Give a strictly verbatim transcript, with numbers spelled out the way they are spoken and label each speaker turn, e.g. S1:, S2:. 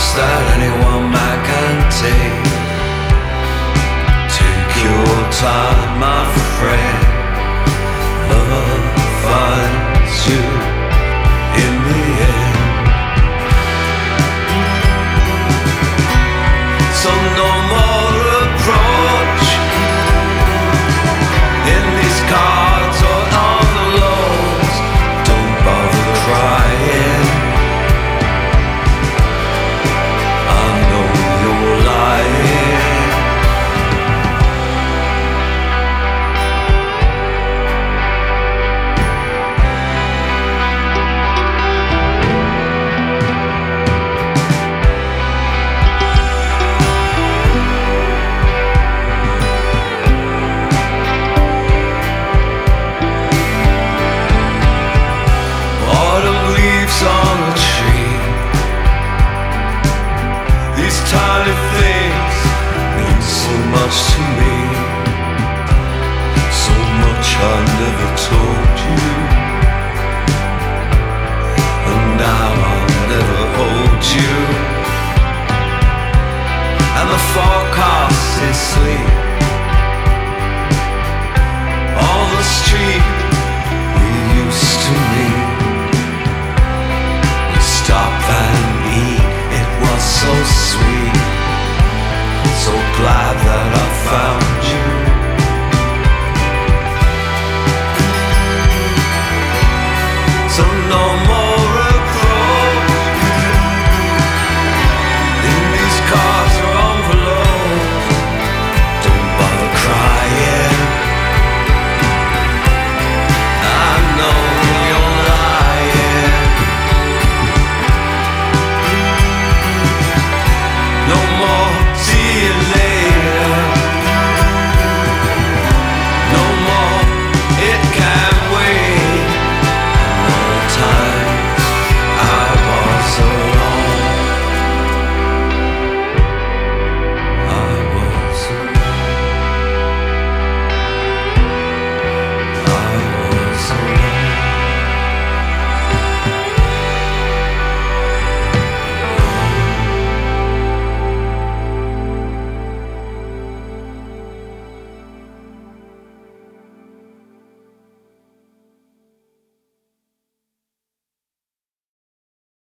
S1: that anyone might can take. Take your time, my friend. Love finds you in the end. So no more approach in these cards or on the lows. Don't bother crying. I know you're lying. Autumn leaves on the tree. These tiny things mean so much to me. So much I never told you. And now I'll never hold you. And the forecast is sleep. All the streets